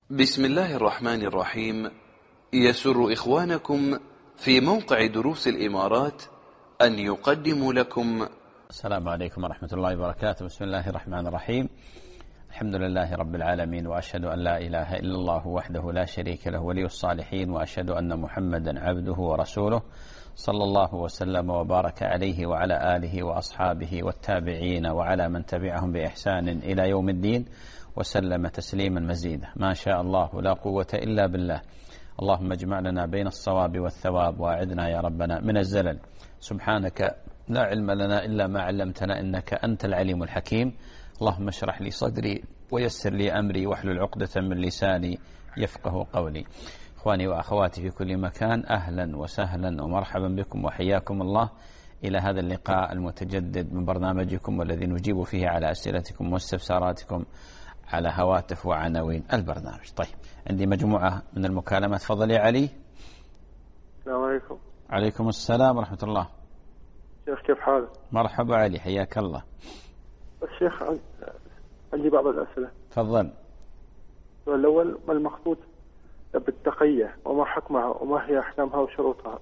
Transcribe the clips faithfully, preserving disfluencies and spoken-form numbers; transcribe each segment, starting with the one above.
بسم الله الرحمن الرحيم. يسر إخوانكم في موقع دروس الإمارات أن يقدموا لكم. السلام عليكم ورحمة الله وبركاته. بسم الله الرحمن الرحيم. الحمد لله رب العالمين، وأشهد أن لا إله إلا الله وحده لا شريك له ولي الصالحين، وأشهد أن محمدا عبده ورسوله صلى الله وسلم وبارك عليه وعلى آله وأصحابه والتابعين وعلى من تبعهم بإحسان إلى يوم الدين، وسلم تسليما مزيدا. ما شاء الله لا قوة إلا بالله. اللهم اجمع لنا بين الصواب والثواب، وأعذنا يا ربنا من الزلل. سبحانك لا علم لنا إلا ما علمتنا، إنك أنت العليم الحكيم. اللهم اشرح لي صدري ويسر لي أمري واحلل عقدة من لساني يفقه قولي. إخواني وأخواتي في كل مكان، أهلا وسهلا ومرحبا بكم وحياكم الله إلى هذا اللقاء المتجدد من برنامجكم، والذي نجيب فيه على أسئلتكم واستفساراتكم على هواتف وعناوين البرنامج. طيب، عندي مجموعة من المكالمات. تفضل يا علي. السلام عليكم. عليكم السلام ورحمة الله. شيخ كيف حالك؟ مرحبا علي، حياك الله. الشيخ عندي بعض الأسئلة. تفضل. السؤال الأول: ما المقصود بالتقية وما حكمها وما هي أحكامها وشروطها؟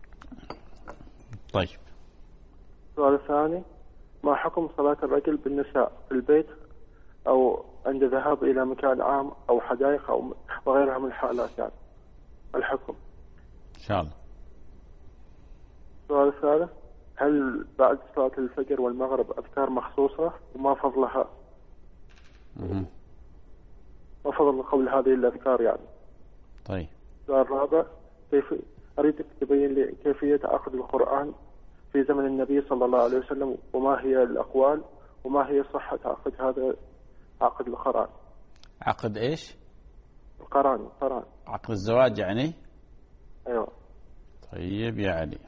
طيب. السؤال الثاني: ما حكم صلاة الرجل بالنساء في البيت أو عند ذهاب إلى مكان عام أو حدائق أو وغيرها من الحالات، يعني الحكم إن شاء الله. السؤال الثالث: هل بعد صلاة الفجر والمغرب أذكار مخصوصة وما فضلها؟ مم. ما فضل قبل هذه الأذكار يعني؟ طيب. السؤال الرابع: كيف أريدك تبين لي كيفية عقد القرآن في زمن النبي صلى الله عليه وسلم، وما هي الأقوال وما هي صحة عقد هذا عقد القرآن؟ عقد إيش؟ القرآن. القرآن عقد الزواج يعني؟ أيوة. طيب يا علي.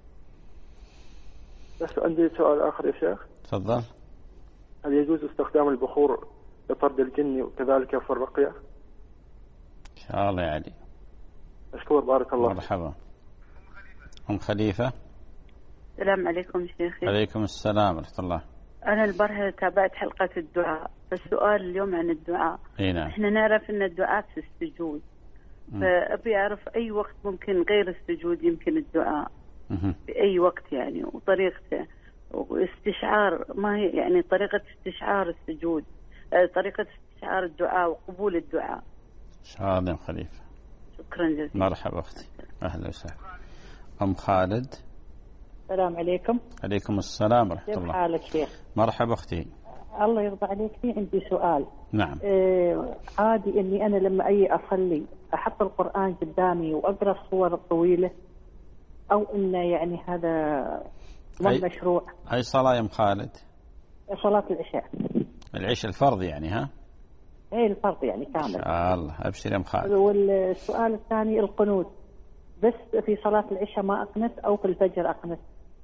بس عندي سؤال آخر يا شيخ. تفضل. هل يجوز استخدام البخور لطرد الجن وكذلك في الرقية؟ إن شاء الله يا علي. أشكر، بارك الله. مرحبا. أم خليفة. السلام عليكم شيخي. عليكم السلام ورحمة الله. أنا البارحة تابعت حلقة الدعاء، فالسؤال اليوم عن الدعاء. إيه نعم. إحنا نعرف أن الدعاء في السجود، فأبي أعرف أي وقت ممكن غير السجود يمكن الدعاء مم. في أي وقت يعني، وطريقته واستشعار ما هي يعني طريقة استشعار السجود، طريقة استشعار الدعاء وقبول الدعاء. إن شاء الله يا خليفة. شكرا جزيلا. مرحبا أختي، أهلا وسهلا. أم خالد. السلام عليكم. عليكم السلام ورحمة كيف الله. حالك شيخ؟ مرحبا أختي. الله يرضى عليك. في عندي سؤال. نعم. آه عادي إني أنا لما أجي أصلي أحط القرآن قدامي وأقرأ الصور الطويلة، أو إنه يعني هذا مو أي مشروع؟ أي صلاة يا أم خالد؟ صلاة العشاء. العشاء الفرض يعني؟ ها؟ إيه الفرض يعني كامل. إن شاء الله. أبشر يا أم خالد. والسؤال الثاني: القنوت بس في صلاة العشاء ما أقنت، أو في الفجر أقنت؟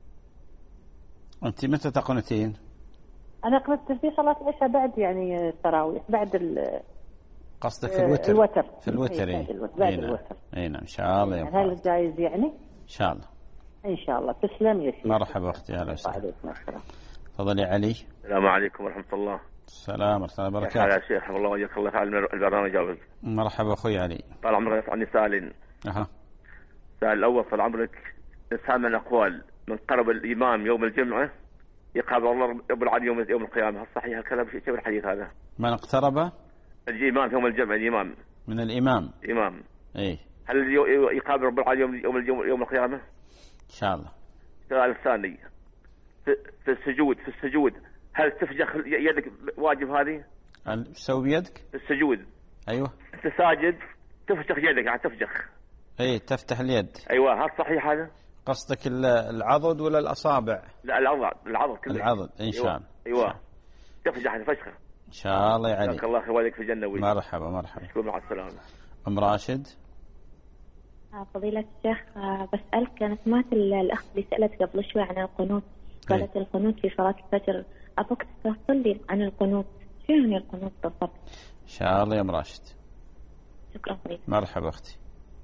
أنت متى تقنتين؟ أنا قنت في صلاة العشاء بعد يعني التراويح، بعد ال قصدك في الوتر؟ الوتر. في الوتر. إيه إيه. بعد الوتر. بعد إيه نعم. الوتر. إيه نعم. إن شاء الله يا أم هل خالد. جايز يعني؟ إن شاء الله. إن شاء الله. تسلم يا شيخ. مرحبا أختي، أهلا وسهلا. وعليكم السلام. تفضل يا علي. السلام عليكم ورحمة الله. السلام ورحمة الله يا وبركاته. شيخ، حفظ الله وجزاك الله خير البرنامج جاوبك. مرحبا أخوي علي. طال عمرك. عندي سؤالين. أها. السؤال الأول: طال عمرك، إنسان من الأقوال من قرب الإمام يوم الجمعة يقابل الله رب العالمين يوم يوم القيامة، هل صحيح الكلام؟ شيء شبه الحديث هذا. من اقترب الإمام يوم الجمعة، الإمام من الإمام. إمام. إيه. هل يقابل رب العالمين يوم يوم يوم القيامة؟ إن شاء الله. السؤال الثاني: في, في السجود في السجود هل تفجخ يدك واجب هذه؟ ايش تسوي بيدك؟ في السجود. أيوه. أنت ساجد تفجخ يدك، يعني تفجخ. إيه، تفتح اليد. أيوة، هل صحيح هذا؟ قصدك العضد ولا الأصابع؟ لا، العضد. العضد كله. العضد إن شاء الله. أيوة, أيوة. تفجح فشخة. إن شاء الله يا علي. جزاك الله خير والديك في الجنة. مرحبا مرحبا. شكرا، مع السلامة. أم راشد. فضيلة الشيخ، بسألك، كانت سمعت الأخت اللي سألت قبل شوي عن القنوت، قالت القنوت في صلاة الفجر، أبوك تفصل لي عن القنوت، شو يعني القنوت بالضبط؟ إن شاء الله يا أم راشد. شكرا فضيلة. مرحبا أختي.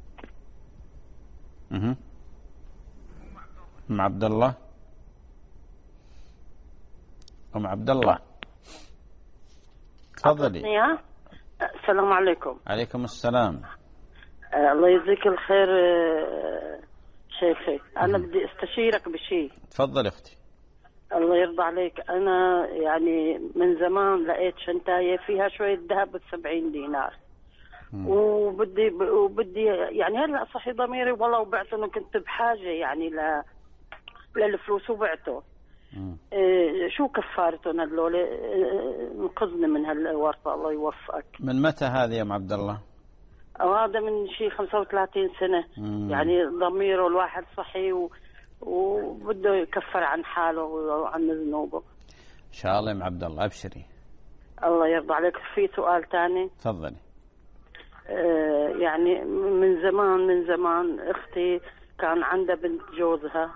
أها. أم عبد الله. أم عبد الله تفضلي. السلام عليكم. عليكم السلام. آه الله يجزيك الخير. آه شيخي أنا م. بدي استشيرك بشيء. تفضل أختي. الله يرضى عليك. أنا يعني من زمان لقيت شنطاية فيها شوية ذهب بسبعين دينار م. وبدي وبدي يعني هلا صحي ضميري والله وبعته، إنه كنت بحاجة يعني ل للفلوس وبعته. إيه شو كفارتهم هذول؟ انقذني من هالورطة الله يوفقك. من متى هذه يا ام عبد الله؟ هذا من شيء خمسة وثلاثين سنة. مم. يعني ضميره الواحد صحي و... وبده يكفر عن حاله وعن ذنوبه. ان شاء الله يا ام عبد الله ابشري. الله يرضى عليك. في سؤال ثاني. تفضلي. آه يعني من زمان من زمان اختي كان عندها بنت جوزها،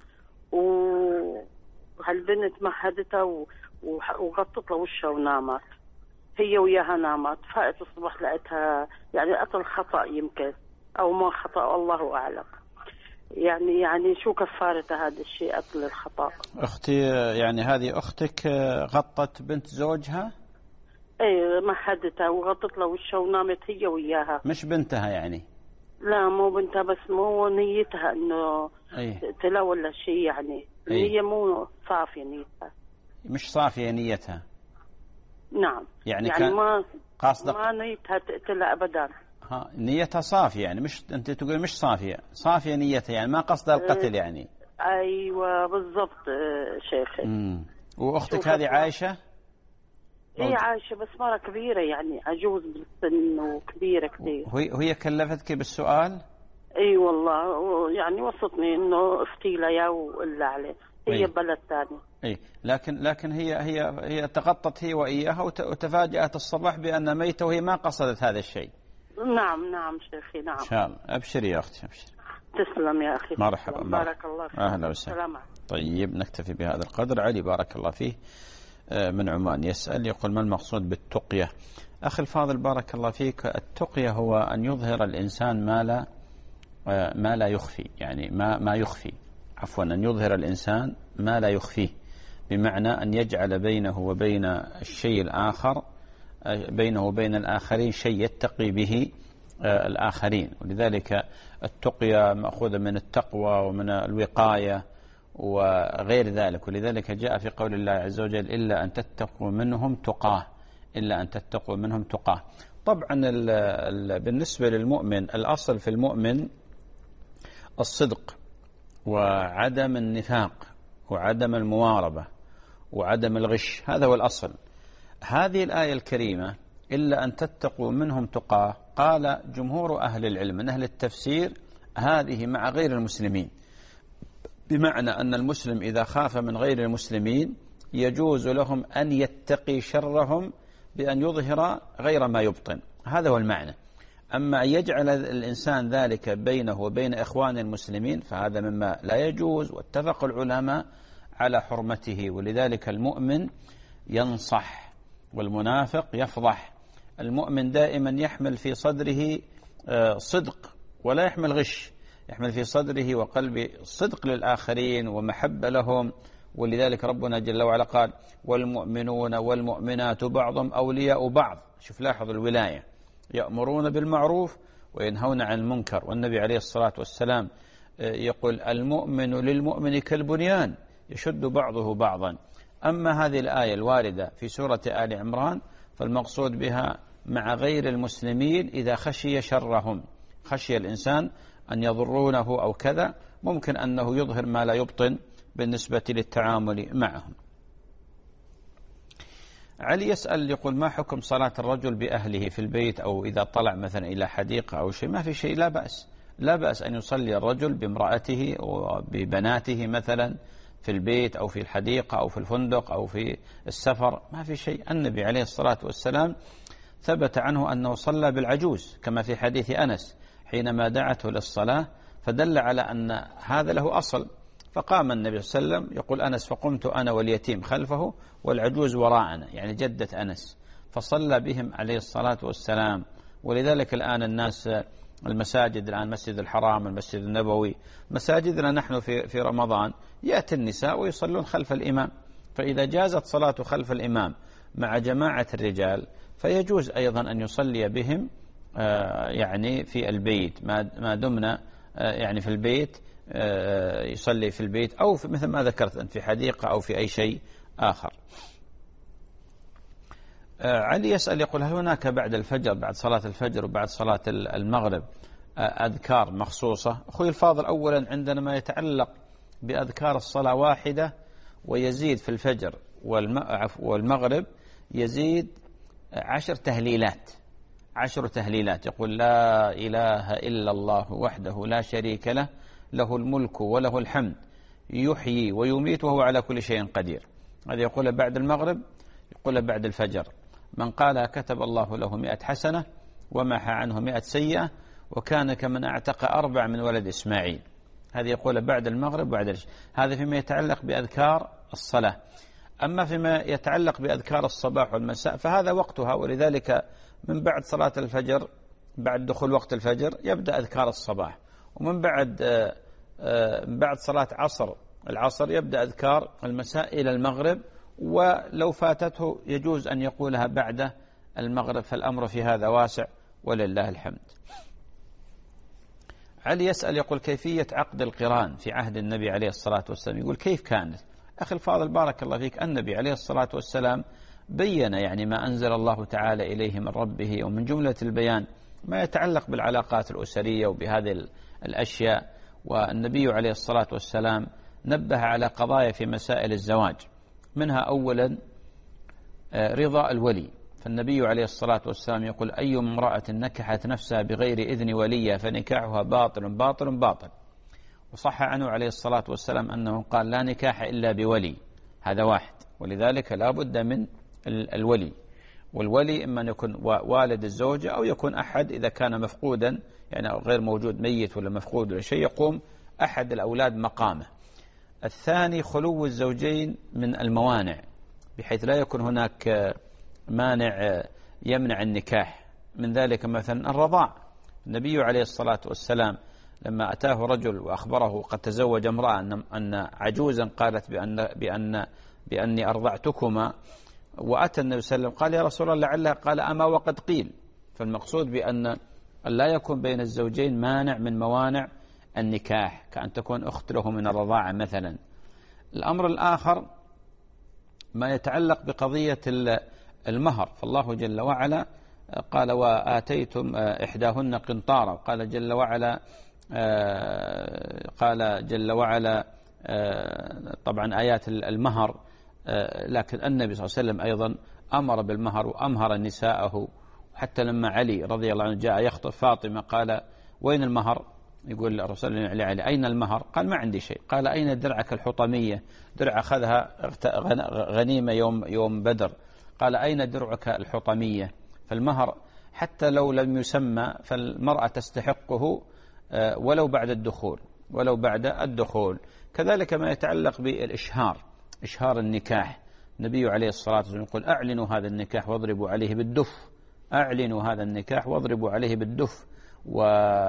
وهالبنت مهدتها وغطت له وشها ونامت، هي وياها نامت. فاقت الصبح لقيتها يعني قتل خطأ يمكن أو ما خطأ الله أعلم. يعني يعني شو كفارة هذا الشيء قتل الخطأ؟ أختي يعني هذه أختك غطت بنت زوجها؟ ايه مهدتها وغطت له وشها ونامت هي وياها. مش بنتها يعني؟ لا مو بنتها، بس مو نيتها انه أيه؟ تلا ولا شيء يعني. أيه؟ هي مو صافية نيتها. مش صافية نيتها؟ نعم. يعني, يعني كان ما قاصدك ما نيتها تقتلها ابدا. ها نيتها صافية يعني، مش انت تقول مش صافية، صافية نيتها يعني ما قصدها القتل يعني. ايوه بالضبط شيخي. امم واختك هذه عايشة؟ هي عايشة بس مرة كبيرة يعني عجوز بالسن وكبيرة كثير. وهي وهي كلفتك بالسؤال؟ اي والله يعني وصتني انه افتي لها يا ولا عليه. هي أي. بلد ثاني. اي لكن لكن هي هي هي تغطت هي واياها وتفاجأت الصباح بأن ميتة وهي ما قصدت هذا الشيء. نعم نعم شيخي نعم. ان شاء الله ابشري يا اختي ابشري. تسلم يا اخي. مرحبا. بارك الله فيك. اهلا وسهلا. طيب نكتفي بهذا القدر. علي بارك الله فيه من عمان يسأل يقول ما المقصود بالتقية؟ أخي الفاضل بارك الله فيك، التقية هو أن يظهر الإنسان ما لا ما لا يخفي، يعني ما ما يخفي عفوا أن يظهر الإنسان ما لا يخفيه، بمعنى أن يجعل بينه وبين الشيء الآخر بينه وبين الآخرين شيء يتقي به الآخرين. ولذلك التقية مأخوذة من التقوى ومن الوقاية وغير ذلك. ولذلك جاء في قول الله عز وجل إلا أن تتقوا منهم تقاه، إلا أن تتقوا منهم تقاه. طبعا ال ال بالنسبة للمؤمن الأصل في المؤمن الصدق وعدم النفاق وعدم المواربة وعدم الغش، هذا هو الأصل. هذه الآية الكريمة إلا أن تتقوا منهم تقاه، قال جمهور أهل العلم من أهل التفسير هذه مع غير المسلمين، بمعنى أن المسلم إذا خاف من غير المسلمين يجوز لهم أن يتقي شرهم بأن يظهر غير ما يبطن، هذا هو المعنى. أما أن يجعل الإنسان ذلك بينه وبين إخوان المسلمين فهذا مما لا يجوز، واتفق العلماء على حرمته. ولذلك المؤمن ينصح والمنافق يفضح. المؤمن دائما يحمل في صدره صدق ولا يحمل غش، يحمل في صدره وقلبه صدق للآخرين ومحبة لهم. ولذلك ربنا جل وعلا قال والمؤمنون والمؤمنات بعضهم أولياء بعض. شوف لاحظ الولاية، يأمرون بالمعروف وينهون عن المنكر. والنبي عليه الصلاة والسلام يقول المؤمن للمؤمن كالبنيان يشد بعضه بعضا. أما هذه الآية الواردة في سورة آل عمران فالمقصود بها مع غير المسلمين إذا خشي شرهم، خشي الإنسان أن يضرونه أو كذا، ممكن أنه يظهر ما لا يبطن بالنسبة للتعامل معهم. علي يسأل يقول ما حكم صلاة الرجل بأهله في البيت أو إذا طلع مثلا إلى حديقة أو شيء؟ ما في شيء، لا بأس، لا بأس أن يصلي الرجل بامرأته وببناته مثلا في البيت أو في الحديقة أو في الفندق أو في السفر، ما في شيء. النبي عليه الصلاة والسلام ثبت عنه أنه صلى بالعجوز كما في حديث أنس حينما دعته للصلاة، فدل على أن هذا له أصل. فقام النبي صلى الله عليه وسلم يقول أنس فقمت أنا واليتيم خلفه والعجوز وراءنا، يعني جدة أنس، فصلى بهم عليه الصلاة والسلام. ولذلك الآن الناس المساجد الآن مسجد الحرام المسجد النبوي مساجدنا نحن في في رمضان يأتي النساء ويصلون خلف الإمام، فإذا جازت صلاة خلف الإمام مع جماعة الرجال فيجوز أيضا أن يصلي بهم يعني في البيت ما دمنا يعني في البيت، يصلي في البيت أو في مثل ما ذكرت أنت في حديقة أو في أي شيء آخر. علي يسأل يقول هل هناك بعد الفجر بعد صلاة الفجر وبعد صلاة المغرب أذكار مخصوصة؟ أخوي الفاضل، أولا عندنا ما يتعلق بأذكار الصلاة واحدة ويزيد في الفجر والمغرب يزيد عشر تهليلات عشر تهليلات يقول لا إله إلا الله وحده لا شريك له له الملك وله الحمد يحيي ويميت وهو على كل شيء قدير. هذا يقول بعد المغرب، يقول بعد الفجر. من قالها كتب الله له مئة حسنة ومحى عنه مئة سيئة وكان كمن أعتق أربع من ولد إسماعيل. هذا يقول بعد المغرب بعد الش... هذا فيما يتعلق بأذكار الصلاة. أما فيما يتعلق بأذكار الصباح والمساء فهذا وقتها، ولذلك من بعد صلاة الفجر بعد دخول وقت الفجر يبدأ أذكار الصباح، ومن بعد بعد صلاة عصر العصر يبدأ أذكار المساء إلى المغرب، ولو فاتته يجوز أن يقولها بعد المغرب، فالأمر في هذا واسع ولله الحمد. علي يسأل يقول كيفية عقد القران في عهد النبي عليه الصلاة والسلام؟ يقول كيف كانت؟ أخي الفاضل بارك الله فيك، النبي عليه الصلاة والسلام بين يعني ما أنزل الله تعالى إليه من ربه، ومن جملة البيان ما يتعلق بالعلاقات الأسرية وبهذه الأشياء. والنبي عليه الصلاة والسلام نبه على قضايا في مسائل الزواج، منها أولا رضا الولي. فالنبي عليه الصلاة والسلام يقول أي امرأة نكحت نفسها بغير إذن وليها فنكاحها باطل باطل باطل. وصح عنه عليه الصلاة والسلام أنه قال لا نكاح إلا بولي، هذا واحد، ولذلك لا بد من الولي. والولي إما أن يكون والد الزوجة أو يكون أحد إذا كان مفقودا يعني غير موجود ميت ولا مفقود ولا شيء، يقوم أحد الأولاد مقامه. الثاني خلو الزوجين من الموانع بحيث لا يكون هناك مانع يمنع النكاح، من ذلك مثلا الرضاع. النبي عليه الصلاة والسلام لما أتاه رجل وأخبره قد تزوج امرأة أن عجوزا قالت بأن بأن بأني أرضعتكما، وأتى النبي صلى الله عليه وسلم قال يا رسول الله لعلها، قال أما وقد قيل. فالمقصود بأن لا يكون بين الزوجين مانع من موانع النكاح، كأن تكون أخت له من الرضاعة مثلا. الأمر الآخر ما يتعلق بقضية المهر، فالله جل وعلا قال وآتيتم إحداهن قنطارا، قال جل وعلا قال جل وعلا طبعا آيات المهر، لكن النبي صلى الله عليه وسلم أيضا أمر بالمهر وأمهر نساءه. حتى لما علي رضي الله عنه جاء يخطب فاطمة قال وين المهر؟ يقول الرسول علي أين المهر؟ قال ما عندي شيء. قال أين درعك الحطمية؟ درع أخذها غنيمة يوم يوم بدر. قال أين درعك الحطمية؟ فالمهر حتى لو لم يسمى فالمرأة تستحقه ولو بعد الدخول ولو بعد الدخول. كذلك ما يتعلق بالإشهار، إشهار النكاح. النبي عليه الصلاة والسلام يقول أعلنوا هذا النكاح واضربوا عليه بالدف، أعلنوا هذا النكاح واضربوا عليه بالدف. و...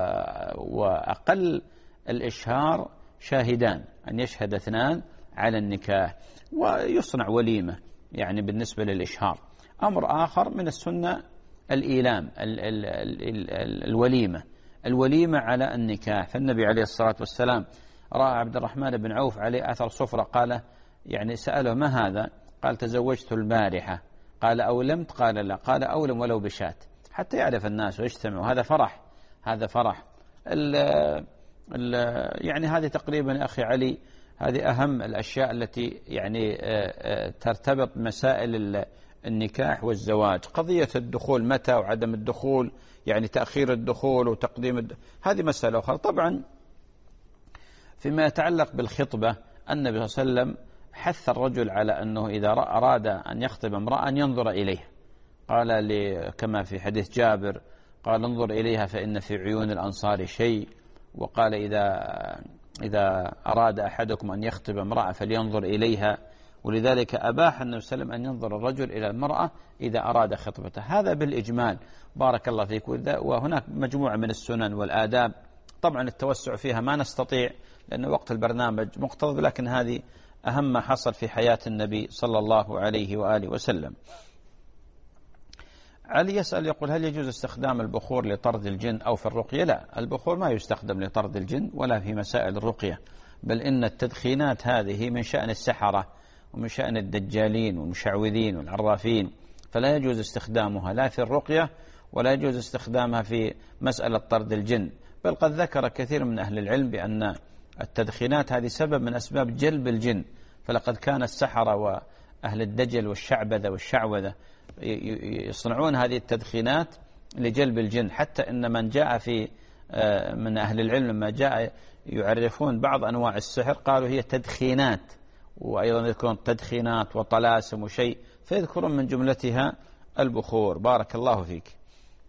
وأقل الإشهار شاهدان، أن يشهد اثنان على النكاح، ويصنع وليمة يعني بالنسبة للإشهار. أمر آخر من السنة الإيلام، ال... ال... ال... ال... الوليمة الوليمة على النكاح. فالنبي عليه الصلاة والسلام رأى عبد الرحمن بن عوف عليه أثر صفرة، قال يعني سأله ما هذا؟ قال تزوجت البارحة. قال أولمت؟ قال لا. قال أولم ولو بشات، حتى يعرف الناس ويجتمعوا. هذا فرح، هذا فرح. ال ال يعني هذه تقريبا أخي علي هذه أهم الأشياء التي يعني ترتبط مسائل النكاح والزواج. قضية الدخول متى وعدم الدخول، يعني تأخير الدخول وتقديم الدخول، هذه مسألة أخرى. طبعا فيما يتعلق بالخطبة النبي صلى الله عليه وسلم حث الرجل على أنه إذا أراد أن يخطب امرأة أن ينظر إليه. قال كما في حديث جابر قال انظر إليها فإن في عيون الأنصار شيء. وقال إذا إذا أراد أحدكم أن يخطب امرأة فلينظر إليها. ولذلك أباح النبي صلى الله عليه وسلم أن ينظر الرجل إلى المرأة إذا أراد خطبته. هذا بالإجمال بارك الله فيك. وهناك مجموعة من السنن والآداب طبعا التوسع فيها ما نستطيع لأن وقت البرنامج مقتضب، لكن هذه أهم ما حصل في حياة النبي صلى الله عليه وآله وسلم. علي يسأل يقول هل يجوز استخدام البخور لطرد الجن أو في الرقية؟ لا، البخور ما يستخدم لطرد الجن ولا في مسائل الرقية، بل إن التدخينات هذه من شأن السحرة ومن شأن الدجالين والمشعوذين والعرافين، فلا يجوز استخدامها لا في الرقية ولا يجوز استخدامها في مسألة طرد الجن. بل قد ذكر كثير من أهل العلم بأن التدخينات هذه سبب من أسباب جلب الجن، فلقد كان السحرة وأهل الدجل والشعبذة والشعوذة يصنعون هذه التدخينات لجلب الجن، حتى إن من جاء في من أهل العلم لما جاء يعرفون بعض أنواع السحر قالوا هي تدخينات، وأيضا يذكرون تدخينات وطلاسم وشيء، فيذكرون من جملتها البخور. بارك الله فيك.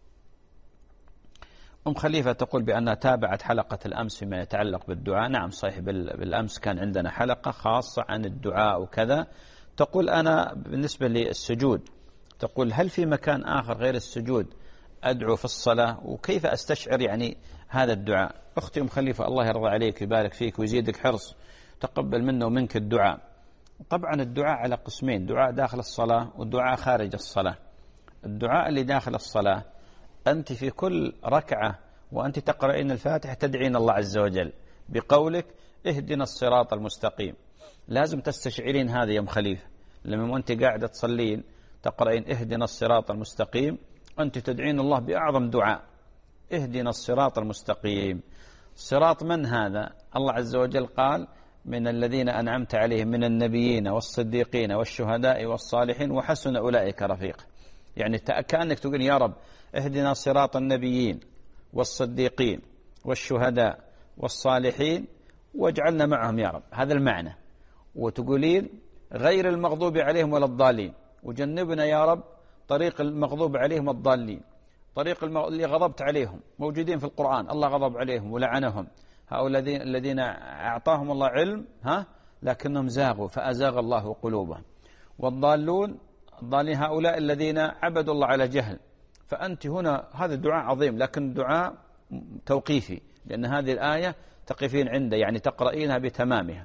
أم خليفة تقول بأنها تابعت حلقة الأمس فيما يتعلق بالدعاء. نعم صحيح، بالأمس كان عندنا حلقة خاصة عن الدعاء وكذا. تقول أنا بالنسبة للسجود، تقول هل في مكان آخر غير السجود أدعو في الصلاة، وكيف أستشعر يعني هذا الدعاء؟ أختي أم خليفة الله يرضى عليك ويبارك فيك ويزيدك حرص، تقبل منه ومنك الدعاء. طبعا الدعاء على قسمين، دعاء داخل الصلاة والدعاء خارج الصلاة. الدعاء اللي داخل الصلاة أنت في كل ركعة وأنت تقرأين الفاتحة تدعين الله عز وجل بقولك اهدنا الصراط المستقيم، لازم تستشعرين هذا يا أم خليفة. لما أنت قاعدة تصلين تقرأين اهدنا الصراط المستقيم، أنت تدعين الله بأعظم دعاء، اهدنا الصراط المستقيم. صراط من هذا؟ الله عز وجل قال من الذين أنعمت عليهم من النبيين والصديقين والشهداء والصالحين وحسن أولئك رفيق. يعني كأنك تقول يا رب اهدنا صراط النبيين والصديقين والشهداء والصالحين واجعلنا معهم يا رب، هذا المعنى. وتقولين غير المغضوب عليهم ولا الضالين، وجنبنا يا رب طريق المغضوب عليهم الضالين، طريق اللي غضبت عليهم موجودين في القرآن، الله غضب عليهم ولعنهم، هؤلاء الذين أعطاهم الله علم ها لكنهم زاغوا فأزاغ الله قلوبهم، والضالون الضالين هؤلاء الذين عبدوا الله على جهل. فأنت هنا هذا الدعاء عظيم، لكن دعاء توقيفي، لأن هذه الآية تقفين عنده يعني تقرأينها بتمامها.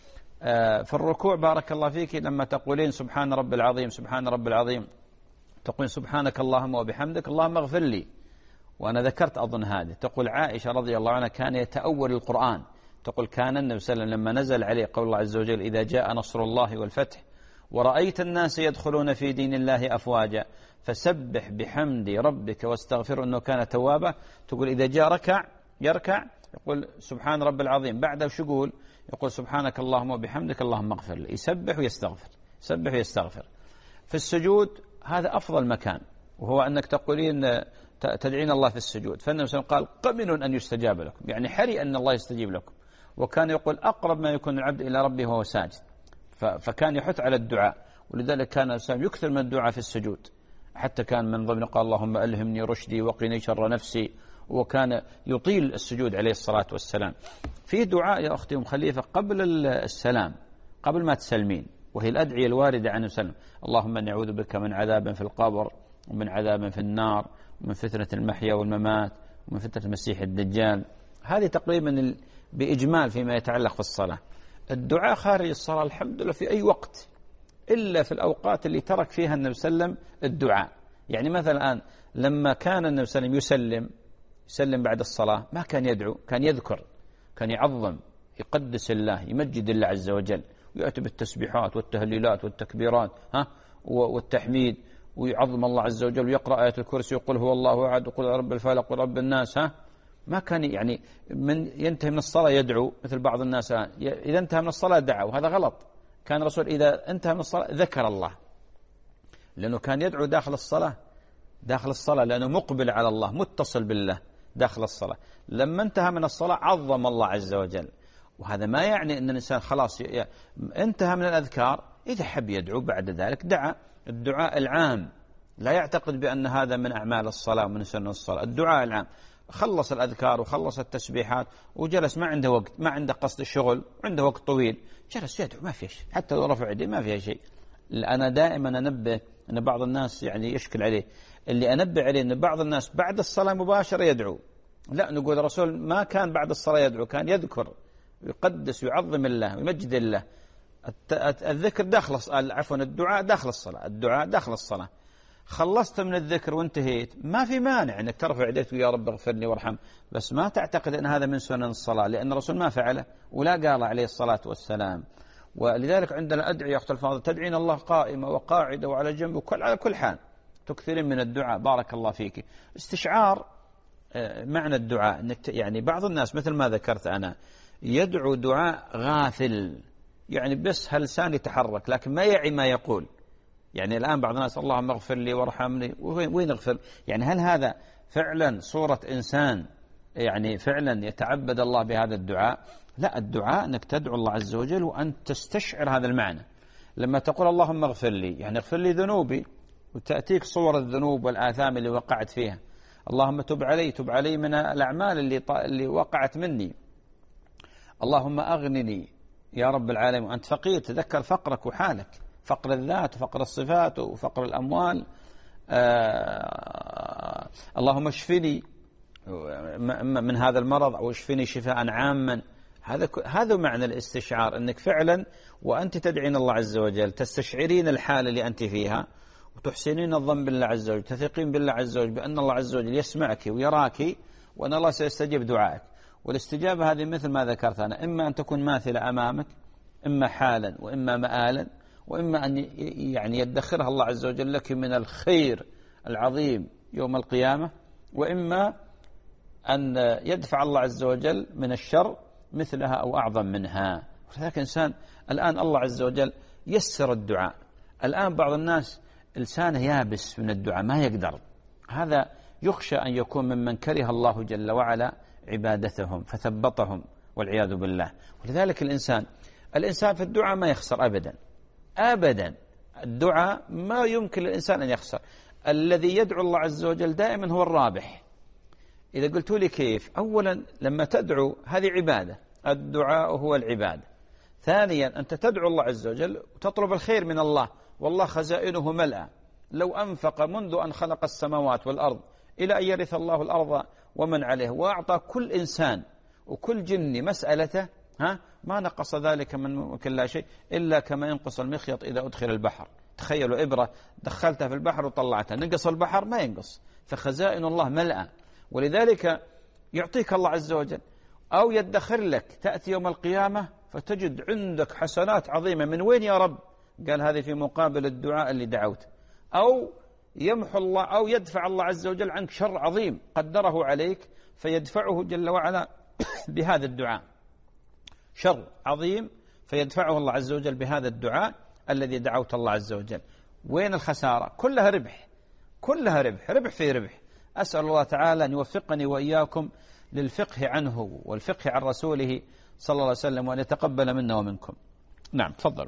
في الركوع بارك الله فيك لما تقولين سبحان رب العظيم سبحان رب العظيم، تقول سبحانك اللهم وبحمدك اللهم اغفر لي. وأنا ذكرت أظن هذه، تقول عائشة رضي الله عنها كان يتأول القرآن، تقول كان النبي صلى الله عليه وسلم لما نزل عليه قول الله عز وجل إذا جاء نصر الله والفتح ورأيت الناس يدخلون في دين الله أفواجا فسبح بحمد ربك واستغفر إنه كان توابا. تقول إذا جاء ركع يركع يقول سبحان رب العظيم، بعده شو يقول؟ يقول سبحانك اللهم وبحمدك اللهم اغفر لي، يسبح ويستغفر، يسبح ويستغفر. في السجود هذا أفضل مكان، وهو أنك تقولين تدعين الله في السجود، فالنبي صلى الله عليه وسلم قال قمن أن يستجاب لكم، يعني حري أن الله يستجيب لكم. وكان يقول أقرب ما يكون العبد إلى ربه وهو ساجد، فكان يحث على الدعاء، ولذلك كان الإنسان يكثر من الدعاء في السجود، حتى كان من ضمن قال اللهم ألهمني رشدي وقني شر نفسي، وكان يطيل السجود عليه الصلاة والسلام. في دعاء يا أختي أم خليفة قبل السلام، قبل ما تسلمين، وهي الأدعية الواردة عنه وسلم، اللهم نعوذ بك من عذاب في القبر ومن عذاب في النار ومن فتنة المحيا والممات ومن فتنة المسيح الدجال. هذه تقريبا بإجمال فيما يتعلق في الصلاة. الدعاء خارج الصلاة الحمد لله في أي وقت، إلا في الأوقات اللي ترك فيها النبي صلى الله عليه وسلم الدعاء. يعني مثلا الآن لما كان النبي صلى الله عليه وسلم يسلم يسلم بعد الصلاة ما كان يدعو، كان يذكر، كان يعظم، يقدس الله، يمجد الله عز وجل، ويأتي بالتسبيحات والتهليلات والتكبيرات ها والتحميد، ويعظم الله عز وجل، ويقرأ آية الكرسي ويقول هو الله أحد وقل رب الفلق ورب الناس. ها ما كان يعني من ينتهي من الصلاة يدعو مثل بعض الناس، إذا انتهى من الصلاة دعا، وهذا غلط. كان الرسول إذا انتهى من الصلاة ذكر الله، لأنه كان يدعو داخل الصلاة، داخل الصلاة لأنه مقبل على الله متصل بالله داخل الصلاة. لما انتهى من الصلاة عظم الله عز وجل. وهذا ما يعني أن الإنسان خلاص انتهى من الأذكار، إذا حب يدعو بعد ذلك دعا. الدعاء العام لا يعتقد بأن هذا من أعمال الصلاة ومن سنن الصلاة. الدعاء العام خلص الأذكار وخلص التسبيحات وجلس، ما عنده وقت، ما عنده قصد الشغل، عنده وقت طويل، جلس يدعو ما فيه شيء، حتى لو رفع يديه ما فيها شيء. أنا دائما أنبه أن بعض الناس يعني يشكل عليه، اللي أنبه عليه أن بعض الناس بعد الصلاة مباشرة يدعو. لا، نقول الرسول ما كان بعد الصلاة يدعو، كان يذكر ويقدس ويعظم الله ويمجد الله. الذكر داخل، عفوا الدعاء داخل الصلاة، الدعاء داخل الصلاة. خلصت من الذكر وانتهيت، ما في مانع أنك ترفع يديك يا رب اغفر لي وارحم، بس ما تعتقد أن هذا من سنن الصلاة، لأن الرسول ما فعله ولا قال عليه الصلاة والسلام. ولذلك عندنا أدعية أخت الفاضل تدعين الله قائمة وقاعدة وعلى جنب وكل على كل حال، تكثرين من الدعاء. بارك الله فيك. استشعار معنى الدعاء، انك يعني بعض الناس مثل ما ذكرت أنا يدعو دعاء غافل، يعني بس هاللسان يتحرك لكن ما يعي ما يقول. يعني الآن بعض الناس اللهم اغفر لي وارحمني، وين اغفر؟ يعني هل هذا فعلا صورة إنسان يعني فعلا يتعبد الله بهذا الدعاء؟ لا، الدعاء أنك تدعو الله عز وجل وأن تستشعر هذا المعنى. لما تقول اللهم اغفر لي يعني اغفر لي ذنوبي، وتأتيك صور الذنوب والآثام اللي وقعت فيها. اللهم تب علي، تب علي من الأعمال اللي اللي وقعت مني. اللهم أغنني يا رب العالمين، وأنت فقير تذكر فقرك وحالك، فقر الذات وفقر الصفات وفقر الأموال. آه اللهم اشفني من هذا المرض أو اشفني شفاء عاما. هذا هذا معنى الاستشعار، أنك فعلا وأنت تدعين الله عز وجل تستشعرين الحالة اللي أنت فيها، وتحسنين الظن بالله عز وجل، تثقين بالله عز وجل بأن الله عز وجل يسمعك ويراك وأن الله سيستجيب دعائك. والاستجابة هذه مثل ما ذكرت أنا، إما أن تكون ماثلة أمامك، إما حالا وإما مآلا، وإما أن يعني يدخرها الله عز وجل لك من الخير العظيم يوم القيامة، وإما أن يدفع الله عز وجل من الشر مثلها أو أعظم منها. ولذلك إنسان الآن الله عز وجل يسر الدعاء. الآن بعض الناس لسانه يابس من الدعاء ما يقدر، هذا يخشى أن يكون ممن كره الله جل وعلا عبادتهم فثبطهم والعياذ بالله. ولذلك الإنسان الإنسان في الدعاء ما يخسر أبدا أبدا. الدعاء ما يمكن للإنسان أن يخسر. الذي يدعو الله عز وجل دائما هو الرابح. إذا قلت لي كيف؟ أولا لما تدعو هذه عبادة، الدعاء هو العبادة. ثانيا أنت تدعو الله عز وجل وتطلب الخير من الله، والله خزائنه ملأ، لو أنفق منذ أن خلق السماوات والأرض إلى أن يرث الله الأرض ومن عليه، وأعطى كل إنسان وكل جني مسألته، ها ما نقص ذلك من ممكن لا شيء إلا كما ينقص المخيط إذا أدخل البحر. تخيلوا إبرة دخلتها في البحر وطلعتها، نقص البحر؟ ما ينقص. فخزائن الله ملأ، ولذلك يعطيك الله عز وجل أو يدخر لك. تأتي يوم القيامة فتجد عندك حسنات عظيمة. من وين يا رب؟ قال هذه في مقابل الدعاء اللي دعوت. أو يمحو الله أو يدفع الله عز وجل عنك شر عظيم قدره عليك فيدفعه جل وعلا بهذا الدعاء، شر عظيم فيدفعه الله عز وجل بهذا الدعاء الذي دعوت الله عز وجل. وين الخسارة؟ كلها ربح، كلها ربح، ربح في ربح. أسأل الله تعالى أن يوفقني وإياكم للفقه عنه والفقه عن رسوله صلى الله عليه وسلم، وأن يتقبل منا ومنكم. نعم تفضلوا.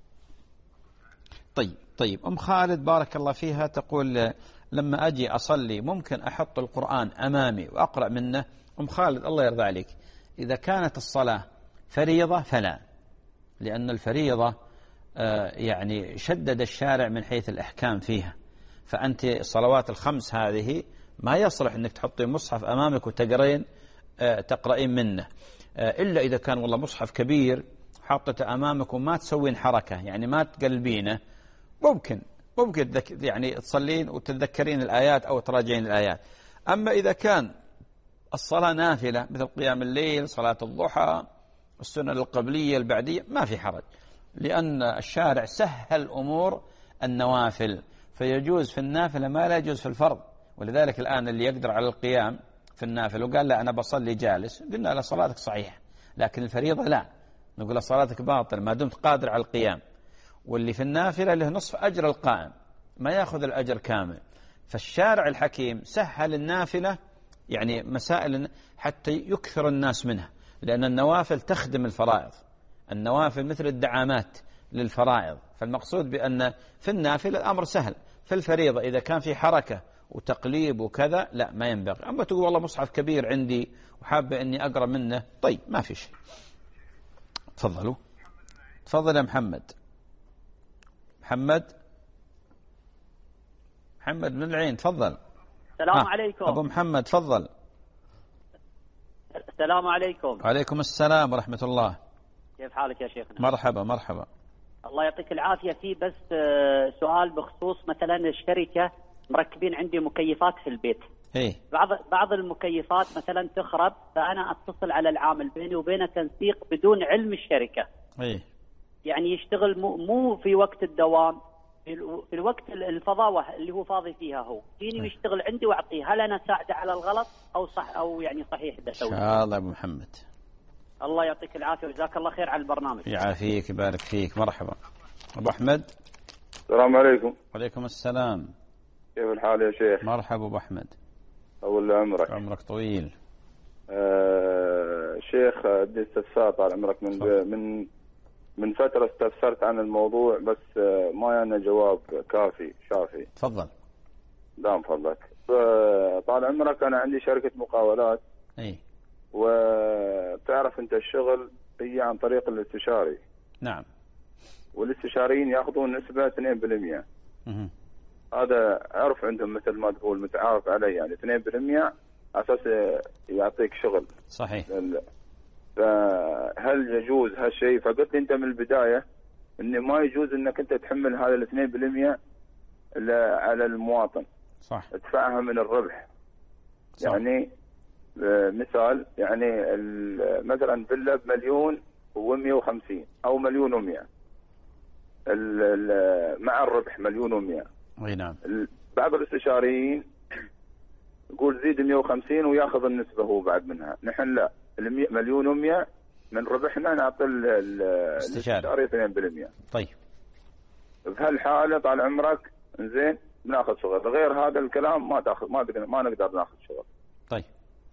طيب طيب أم خالد بارك الله فيها تقول لما أجي أصلي ممكن أحط القرآن أمامي وأقرأ منه؟ أم خالد الله يرضى عليك، إذا كانت الصلاة فريضة فلا، لأن الفريضة يعني شدد الشارع من حيث الأحكام فيها. فأنت الصلوات الخمس هذه ما يصلح أنك تحطي مصحف أمامك وتقرين تقرأين منه، إلا إذا كان والله مصحف كبير حاطته أمامك وما تسوين حركة، يعني ما تقلبينه، ممكن ممكن يعني تصلين وتتذكرين الآيات أو تراجعين الآيات. أما إذا كان الصلاة نافلة مثل قيام الليل، صلاة الضحى، السنن القبلية البعدية، ما في حرج، لأن الشارع سهل أمور النوافل، فيجوز في النافلة ما لا يجوز في الفرض. ولذلك الآن اللي يقدر على القيام في النافل وقال لا أنا بصلي جالس، قلنا له صلاتك صحيحة، لكن الفريضة لا، نقول له صلاتك باطل ما دمت قادر على القيام. واللي في النافلة له نصف أجر القائم، ما يأخذ الأجر كامل. فالشارع الحكيم سهل النافلة، يعني مسائل حتى يكثر الناس منها، لأن النوافل تخدم الفرائض، النوافل مثل الدعامات للفرائض. فالمقصود بأن في النافلة الأمر سهل، في الفريضة إذا كان في حركة وتقليب وكذا لا ما ينبغي. أما تقول والله مصحف كبير عندي وحابة أني أقرأ منه، طيب ما في شيء. تفضلوا. تفضل يا محمد. محمد محمد من العين تفضل. السلام عليكم أبو محمد تفضل. السلام عليكم. وعليكم السلام ورحمة الله. كيف حالك يا شيخنا؟ مرحبا مرحبا. الله يعطيك العافية. في بس سؤال بخصوص مثلا الشركة، مركبين عندي مكيفات في البيت. إيه؟ بعض بعض المكيفات مثلا تخرب، فأنا أتصل على العامل، بيني وبينه تنسيق بدون علم الشركة. إيه؟ يعني يشتغل مو, مو في وقت الدوام، في, في الوقت الفضاوة اللي هو فاضي فيها هو فيني إيه؟ ويشتغل عندي وأعطيه. هل أنا ساعده على الغلط أو صح أو يعني صحيح ده إن شاء الله أبو محمد. الله يعطيك العافية وجزاك الله خير على البرنامج. يعافيك يبارك فيك. مرحبا أبو أحمد. السلام عليكم. وعليكم السلام. كيف الحال يا شيخ؟ مرحبا أبو أحمد. أول عمرك. عمرك طويل. آه شيخ عندي استفسار طال عمرك. من صح. من من فترة استفسرت عن الموضوع بس ما يعني جواب كافي شافي. تفضل. دام فضلك. طال عمرك أنا عندي شركة مقاولات. أي. وبتعرف أنت الشغل هي عن طريق الاستشاري. نعم. والاستشاريين ياخذون نسبة اثنين بالمئة. اها. هذا عرف عندهم مثل ما تقول متعارف عليه، يعني اثنين بالمئة أساس يعطيك شغل. صحيح. فهل يجوز هالشيء؟ فقلت لي أنت من البداية إن ما يجوز إنك أنت تحمل هذا الاثنين بالمئة على المواطن. صح. ادفعها من الربح. صح. يعني مثال، يعني مثلا فيلا بمليون ومئة وخمسين أو مليون ومئة مع الربح مليون ومئة. اي نعم. بعض الاستشاريين يقول زيد مئة وخمسين وياخذ النسبة هو بعد منها. نحن لا، مليون ومئة من ربحنا نعطي الاستشاري اثنين بالمئة. طيب. بهالحالة طال عمرك زين بناخذ شغل، غير هذا الكلام ما تاخذ ما ما نقدر ناخذ شغل. طيب.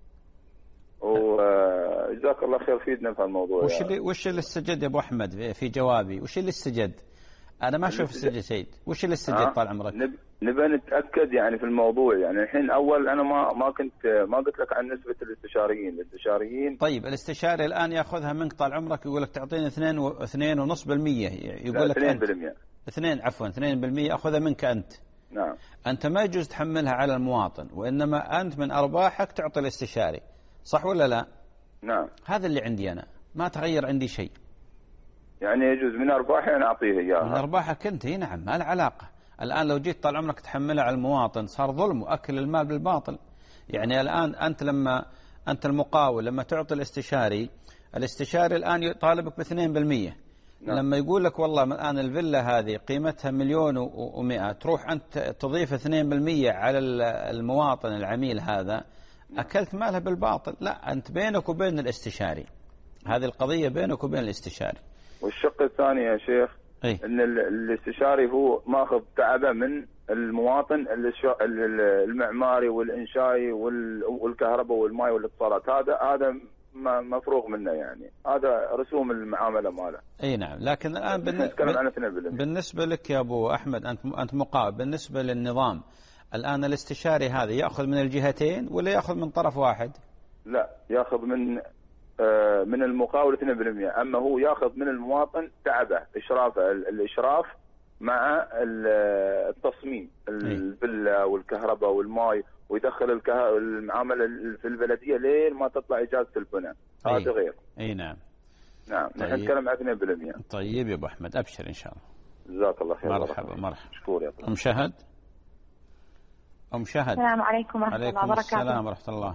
وجزاك الله خير فيدنا في الموضوع. وش اللي وش اللي استجد يا ابو احمد في جوابي؟ وش اللي استجد؟ انا ما اشوف استجد سيد. وش اللي استجد طال عمرك؟ نب... نبى نتاكد يعني في الموضوع. يعني الحين اول انا ما ما كنت ما قلت لك عن نسبه الاستشاريين. الاستشاريين طيب الاستشاري الان ياخذها منك طال عمرك، يقول لك تعطيني اثنين و... اثنين ونص بالمية، يقول لك اثنين بالمئة. اثنين عفوا اثنين بالمية اخذها منك انت. نعم. انت ما يجوز تحملها على المواطن، وانما انت من ارباحك تعطي الاستشاري، صح ولا لا؟ نعم. هذا اللي عندي انا، ما تغير عندي شيء. يعني يجوز من ارباحي انا اعطيه اياها. من ارباحك انت. اي نعم، ما له علاقه. الان لو جيت طال عمرك تحملها على المواطن صار ظلم واكل المال بالباطل. يعني الان انت لما انت المقاول لما تعطي الاستشاري، الاستشاري الان يطالبك ب اثنين بالمئة. نعم. لما يقول لك والله الان الفيلا هذه قيمتها مليون ومئة، تروح انت تضيف اثنين بالمئة على المواطن العميل هذا، اكلت مالها بالباطل. لا، انت بينك وبين الاستشاري، هذه القضيه بينك وبين الاستشاري. والشق الثاني يا شيخ إيه؟ ان الاستشاري هو ماخذ تعبه من المواطن، المعماري والانشائي والكهرباء والماء والاتصالات، هذا هذا مفروغ منه. يعني هذا رسوم المعامله ماله. اي نعم. لكن الان بالنسبه, بالنسبة لك يا ابو احمد، انت انت مقاول، بالنسبه للنظام الان الاستشاري هذا ياخذ من الجهتين ولا ياخذ من طرف واحد؟ لا، ياخذ من من المقاول اثنين بالمئة، اما هو ياخذ من المواطن تعبه، اشرافه، الاشراف مع التصميم، الفيلا والكهرباء والماء، ويدخل المعامله في البلديه لين ما تطلع اجازه البناء. هذا غير. اي نعم. نعم. طيب. نحن نتكلم عن اثنين بالمئة. طيب يا ابو احمد، ابشر ان شاء الله. جزاك الله خير. مرحبا مرحبا. مشكور يا ام شهد. ام شهد. السلام عليكم ورحمه الله وبركاته. عليكم السلام ورحمه الله.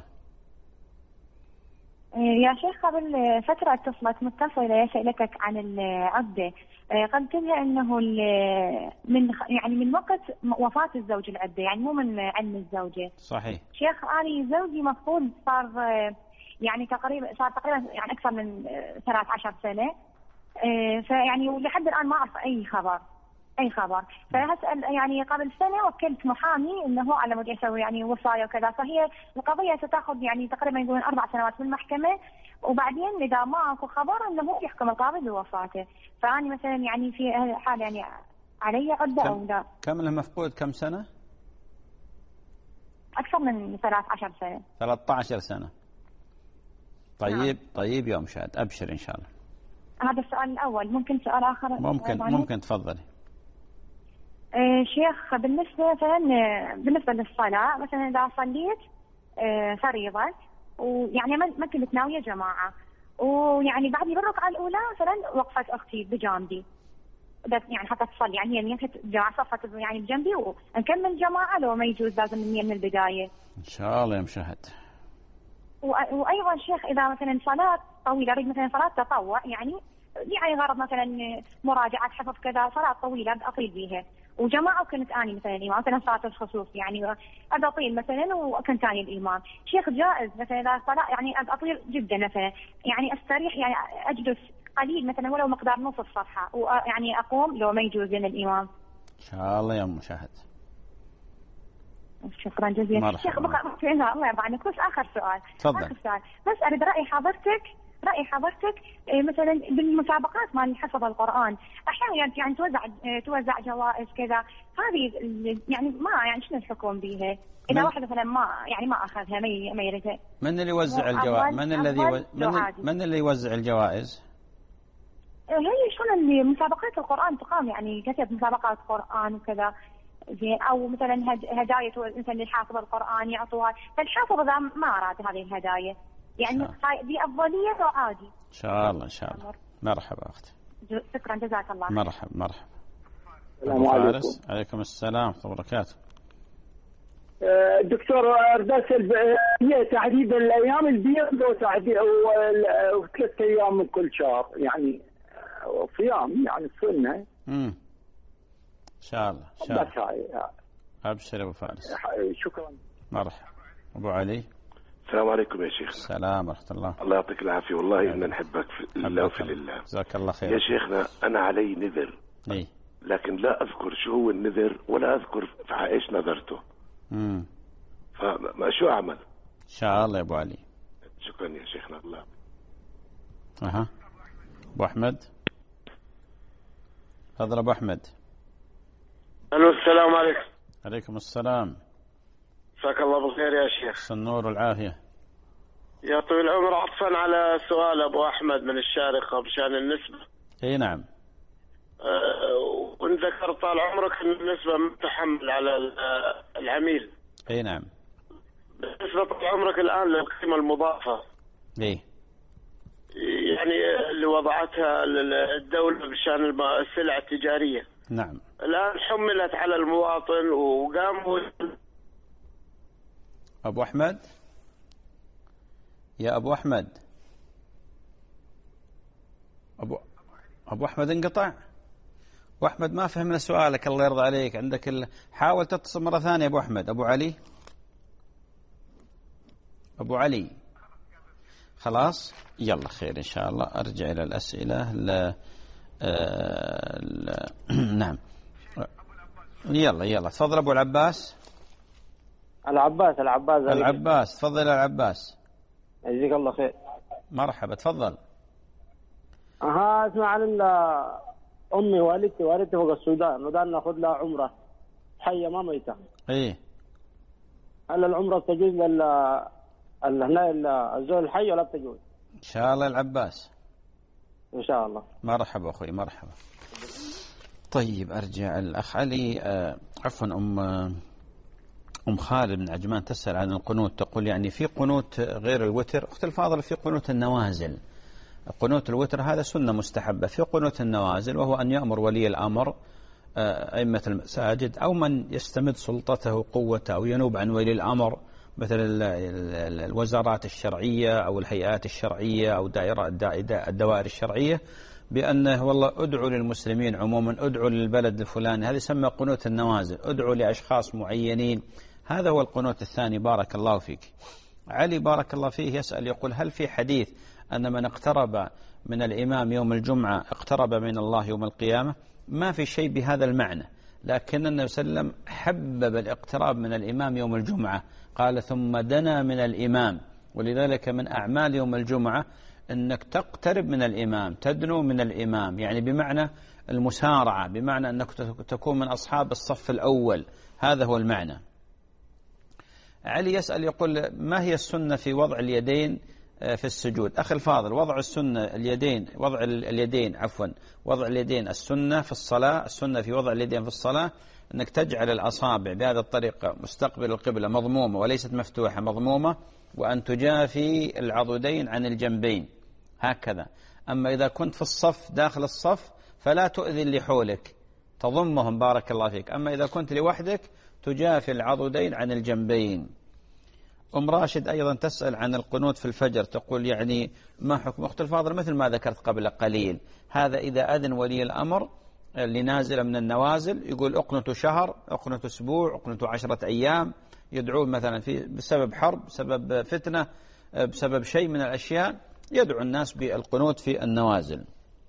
يا شيخ، قبل فترة اتصلت متصلة يسألك عن العدة، قلت لها انه من يعني من وقت وفاة الزوج العدة، يعني مو من علم الزوجة. صحيح. شيخ، أنا زوجي مفقود صار يعني تقريبا صار تقريبا يعني أكثر من ثلاث عشر سنة، فيعني ولحد الآن ما أعرف أي خبر أي خبر. فهسأل يعني قبل سنة وكلت محامي إنه هو على مود يسوي يعني وصاية وكذا، فهي القضية ستأخذ يعني تقريبا يقولون أربع سنوات في المحكمة، وبعدين إذا ما أكو خبر إنه يحكم القاضي بوفاته. فأنا مثلا يعني في حال يعني علي عدة أو لا. كم له مفقود؟ كم سنة؟ أكثر من ثلاث عشر سنة. ثلاثة عشر سنة. طيب. نعم. طيب يا مشاهد، أبشر إن شاء الله. هذا السؤال الأول. ممكن سؤال آخر؟ ممكن. ممكن تفضلي. آه شيخ، بالنسبة مثلا بالنسبة للصلاة، مثلا إذا صليت آه فريضة ويعني ما كنت ناوية جماعة، ويعني بعدي بالركعة الأولى مثلا وقفت أختي بجانبي، يعني حتى تصلي، يعني هي من جماعة صفت يعني بجنبي ونكمل جماعة لو ما يجوز لازم من البداية؟ إن شاء الله يا مشاهد. وأيضا شيخ إذا مثلا صلاة طويلة أريد مثلا صلاة تطوع يعني يعني غرض مثلا مراجعة حفظ كذا، صلاة طويلة أطيل بيها وجماعة وكنت أني مثلا الإمام، مثلا صلاة الخصوص يعني أبدا أطيل مثلا وكنت أني الإمام، شيخ جائز مثلا إذا صلاة يعني أطيل جدا مثلا يعني أستريح يعني أجلس قليل مثلا ولو مقدار نصف صفحة ويعني أقوم لو ما يجوز لنا الإمام؟ إن شاء الله يا مشاهد. شكرا جزيلا. شيخ بقى الله يرضى عنك بس آخر سؤال. تفضل. آخر سؤال بس أريد رأي حضرتك رأي حضرتك مثلا بالمسابقات مال حفظ القرآن أحيانا يعني توزع توزع جوائز كذا، هذه يعني ما يعني شنو الحكم بها؟ إذا واحد مثلا ما يعني ما أخذها ما يريدها. من اللي يوزع الجوائز؟ من الذي و... من, من اللي يوزع الجوائز؟ هي شلون اللي مسابقات القرآن تقام يعني كثير مسابقات قرآن وكذا زين، أو مثلا هدايا مثلا للحافظ القرآن يعطوها، فالحافظ إذا ما أراد هذه الهدايا يعني بأفضلية أو عادي؟ إن شاء الله إن شاء الله. مرحبا أختي. شكرا جزاك الله. مرحبا مرحبا. السلام عليكم. عليكم السلام ورحمة الله وبركاته. دكتور أريد أسأل هي تحديد الأيام البيض وتحديد وثلاث أيام من كل شهر يعني صيام يعني السنة. امم إن شاء الله إن شاء الله. أبشر أبو فارس. شكرا. مرحبا. أبو علي. السلام عليكم يا شيخ. السلام ورحمة الله. الله يعطيك العافية، والله إن نحبك في الله وفي الله. جزاك الله خير. يا شيخنا أنا علي نذر. إيه. لكن لا أذكر شو هو النذر ولا أذكر في إيش نذرته. امم فما شو أعمل؟ إن شاء الله يا أبو علي. شكرا يا شيخنا. الله. أها. أبو أحمد. تفضل أبو أحمد. ألو السلام عليكم. عليكم السلام. مساك الله بالخير يا شيخ. النور والعافية. يا طويل العمر، عطفا على سؤال أبو أحمد من الشارقة بشأن النسبة. اي نعم. أه وإن ذكر طال عمرك أن النسبة متحمل على العميل. اي نعم. بالنسبة طال عمرك الآن للقيمة المضافة. اي. يعني اللي وضعتها الدولة بشأن السلع التجارية. نعم. الآن حملت على المواطن وقاموا. أبو أحمد، يا أبو أحمد، أبو أبو أحمد انقطع. أبو أحمد ما فهمنا سؤالك الله يرضى عليك. عندك ال... حاول تتصل مرة ثانية أبو أحمد. أبو علي، أبو علي، خلاص يلا خير إن شاء الله. أرجع إلى الأسئلة. ل... آه... ل... نعم يلا يلا تفضل أبو العباس. العباس العباس العباس تفضل العباس. يجزيك الله خير. مرحبا تفضل. ها اسمع عن امي والدتي والدتي فوق السودان ودان ناخذ لها عمره حيه ما ميته. ايه. هل العمره تجوز لل هنا الزوج الحي ولا بتجوز؟ ان شاء الله العباس. ان شاء الله. مرحبا اخوي مرحبا. طيب ارجع الاخ علي. آه عفوا ام أم خالد من عجمان تسأل عن القنوت، تقول يعني في قنوت غير الوتر. أخت الفاضلة في قنوت النوازل. قنوت الوتر هذا سنة مستحبة. في قنوت النوازل وهو أن يأمر ولي الأمر أئمة المساجد أو من يستمد سلطته قوته أو ينوب عن ولي الأمر مثل الوزارات الشرعية أو الهيئات الشرعية أو دائرة الدوائر الشرعية بأنه والله أدعو للمسلمين عموما، أدعو للبلد الفلاني. هذا يسمى قنوت النوازل. أدعو لأشخاص معينين. هذا هو القنوت الثاني. بارك الله فيك. علي بارك الله فيه يسأل يقول هل في حديث أن من اقترب من الإمام يوم الجمعة اقترب من الله يوم القيامة؟ ما في شيء بهذا المعنى، لكن النبي صلى الله عليه وسلم حبب الاقتراب من الإمام يوم الجمعة. قال ثم دنا من الإمام. ولذلك من أعمال يوم الجمعة أنك تقترب من الإمام، تدنو من الإمام، يعني بمعنى المسارعة، بمعنى أنك تكون من أصحاب الصف الأول. هذا هو المعنى. علي يسأل يقول ما هي السنة في وضع اليدين في السجود؟ أخي الفاضل، وضع السنة اليدين وضع اليدين عفوا وضع اليدين السنة في الصلاة. السنة في وضع اليدين في الصلاة أنك تجعل الأصابع بهذه الطريقة مستقبل القبلة مضمومة وليست مفتوحة، مضمومة، وأن تجافي العضدين عن الجنبين هكذا. أما إذا كنت في الصف داخل الصف فلا تؤذي اللي حولك، تضمهم بارك الله فيك. أما إذا كنت لوحدك تجافي العضدين عن الجنبين. أم راشد أيضا تسأل عن القنوت في الفجر، تقول يعني ما حكم؟ أخت الفاضل مثل ما ذكرت قبل قليل، هذا إذا أذن ولي الأمر لنازل من النوازل يقول اقنتوا شهر، اقنتوا أسبوع، اقنتوا عشرة أيام، يدعون مثلا في بسبب حرب، بسبب فتنة، بسبب شيء من الأشياء، يدعو الناس بالقنوت في النوازل.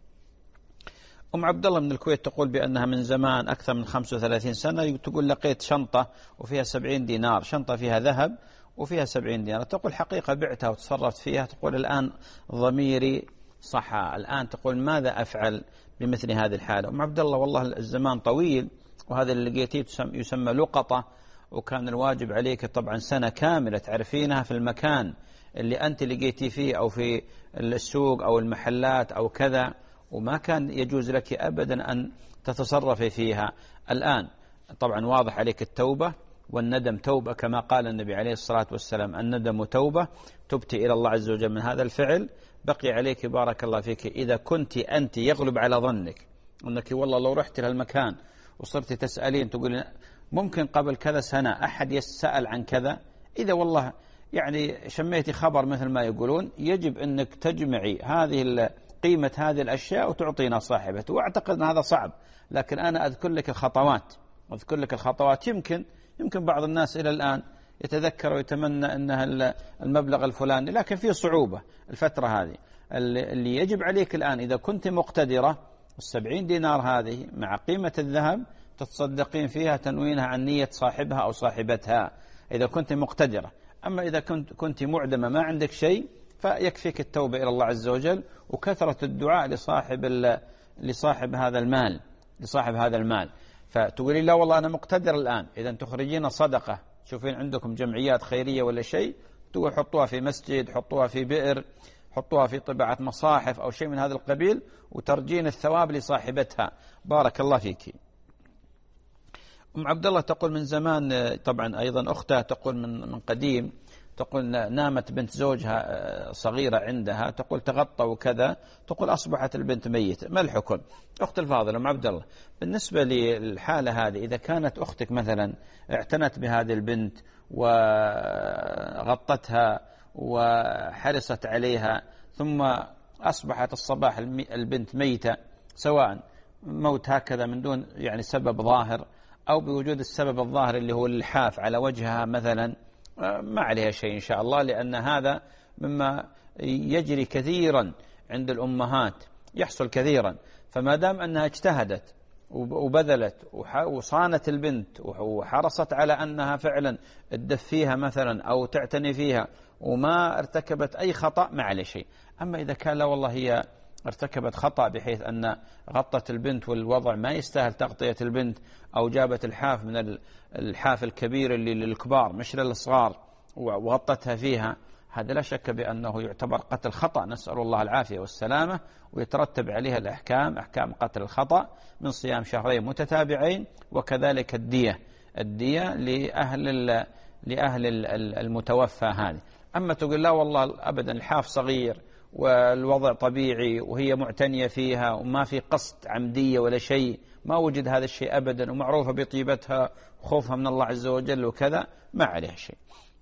أم عبد الله من الكويت تقول بأنها من زمان أكثر من خمسة وثلاثين سنة تقول لقيت شنطة وفيها سبعين دينار، شنطة فيها ذهب وفيها سبعين دينار، تقول حقيقة بعتها وتصرفت فيها، تقول الآن ضميري صحى، الآن تقول ماذا أفعل بمثل هذه الحالة؟ أم عبد الله والله الزمان طويل، وهذا اللي لقيتيه يسمى لقطة، وكان الواجب عليك طبعا سنة كاملة تعرفينها في المكان اللي أنت لقيتي فيه أو في السوق أو المحلات أو كذا، وما كان يجوز لك أبدا أن تتصرفي فيها. الآن طبعا واضح عليك التوبة والندم، توبة كما قال النبي عليه الصلاة والسلام الندم توبة، تبتي إلى الله عز وجل من هذا الفعل. بقي عليك بارك الله فيك إذا كنت أنت يغلب على ظنك أنك والله لو رحت لهالمكان وصرت تسألين تقول ممكن قبل كذا سنة أحد يسأل عن كذا، إذا والله يعني شميتي خبر مثل ما يقولون، يجب أنك تجمعي هذه قيمة هذه الأشياء وتعطينا صاحبته. وأعتقد أن هذا صعب، لكن أنا أذكر لك الخطوات، أذكر لك الخطوات. يمكن يمكن بعض الناس إلى الآن يتذكر ويتمنى أنها المبلغ الفلاني، لكن فيه صعوبة الفترة هذه. اللي يجب عليك الآن إذا كنت مقتدرة السبعين دينار هذه مع قيمة الذهب تتصدقين فيها تنوينها عن نية صاحبها أو صاحبتها إذا كنت مقتدرة. أما إذا كنت كنت معدمة ما عندك شيء فيكفيك التوبة إلى الله عز وجل وكثرة الدعاء لصاحب لصاحب هذا المال لصاحب هذا المال. فتقولي لا والله أنا مقتدر الآن، إذا تخرجين صدقة، شوفين عندكم جمعيات خيرية ولا شيء، تقول حطوها في مسجد، حطوها في بئر، حطوها في طباعة مصاحف أو شيء من هذا القبيل، وترجين الثواب لصاحبتها. بارك الله فيك. أم عبد الله تقول من زمان، طبعا أيضا أختها تقول من من قديم، تقول نامت بنت زوجها صغيرة عندها، تقول تغطى وكذا، تقول أصبحت البنت ميتة، ما الحكم؟ أخت الفاضلة أم عبد الله، بالنسبة للحالة هذه إذا كانت أختك مثلا اعتنت بهذه البنت وغطتها وحرصت عليها ثم أصبحت الصباح البنت ميتة، سواء موت هكذا من دون يعني سبب ظاهر أو بوجود السبب الظاهر اللي هو اللحاف على وجهها مثلا، ما عليها شيء إن شاء الله، لأن هذا مما يجري كثيرا عند الأمهات، يحصل كثيرا. فما دام أنها اجتهدت وبذلت وصانت البنت وحرصت على أنها فعلا تدفيها مثلا أو تعتني فيها وما ارتكبت أي خطأ، ما عليه شيء. أما إذا كان لا والله هي ارتكبت خطأ بحيث أن غطت البنت والوضع ما يستاهل تغطية البنت، أو جابت الحاف من الحاف الكبير اللي للكبار مش للصغار وغطتها فيها، هذا لا شك بأنه يعتبر قتل خطأ، نسأل الله العافية والسلامة، ويترتب عليها الأحكام، أحكام قتل الخطأ من صيام شهرين متتابعين، وكذلك الدية الدية لأهل لأهل المتوفى هذه. أما تقول لا والله أبدا الحاف صغير والوضع طبيعي وهي معتنية فيها وما في قصد عمدية ولا شيء، ما وجد هذا الشيء أبدا، ومعروفة بطيبتها وخوفها من الله عز وجل وكذا، ما عليها شيء.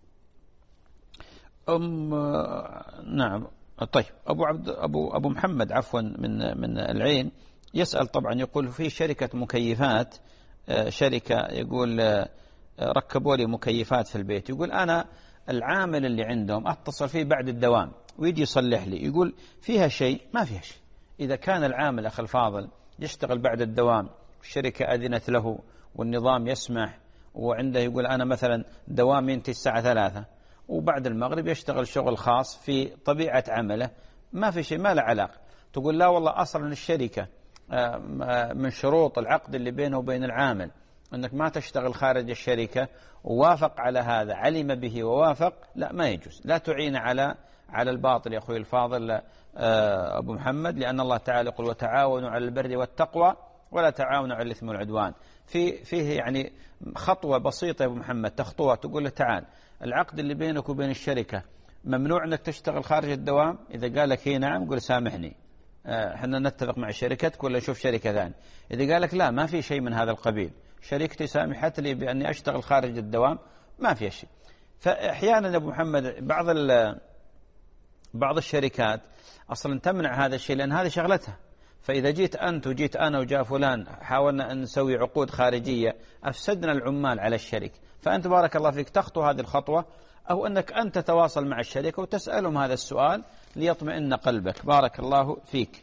أم نعم طيب. أبو عبد أبو أبو محمد عفوا من من العين يسأل، طبعا يقول في شركة مكيفات، شركة يقول ركبوا لي مكيفات في البيت، يقول أنا العامل اللي عندهم أتصل فيه بعد الدوام ويجي يصلح لي، يقول فيها شيء؟ ما فيها شيء. إذا كان العامل أخي الفاضل يشتغل بعد الدوام والشركة أذنت له والنظام يسمح، وعنده يقول أنا مثلا دوامي ينتهي الساعة ثلاثة وبعد المغرب يشتغل شغل خاص في طبيعة عمله، ما في شيء، ما له علاقة. تقول لا والله أصلا الشركة من شروط العقد اللي بينه وبين العامل أنك ما تشتغل خارج الشركة، ووافق على هذا، علم به ووافق، لا ما يجوز. لا تعين على على الباطل يا أخوي الفاضل أبو محمد، لأن الله تعالى يقول وتعاونوا على البر والتقوى ولا تعاونوا على الإثم والعدوان. في فيه يعني خطوة بسيطة يا أبو محمد تخطوها، تقول له تعال العقد اللي بينك وبين الشركة ممنوع أنك تشتغل خارج الدوام، إذا قال لك هي نعم قل سامحني احنا نتفق مع شركتك ولا نشوف شركة ثانية. إذا قال لك لا ما في شيء من هذا القبيل، شركتي سامحت لي بأني أشتغل خارج الدوام، ما في شيء. فأحيانا يا أبو محمد بعض بعض الشركات أصلا تمنع هذا الشيء لأن هذه شغلتها. فإذا جيت أنت وجيت أنا وجاء فلان حاولنا أن نسوي عقود خارجية أفسدنا العمال على الشركة، فأنت بارك الله فيك تخطو هذه الخطوة، أو أنك أنت تتواصل مع الشركة وتسألهم هذا السؤال ليطمئن قلبك. بارك الله فيك.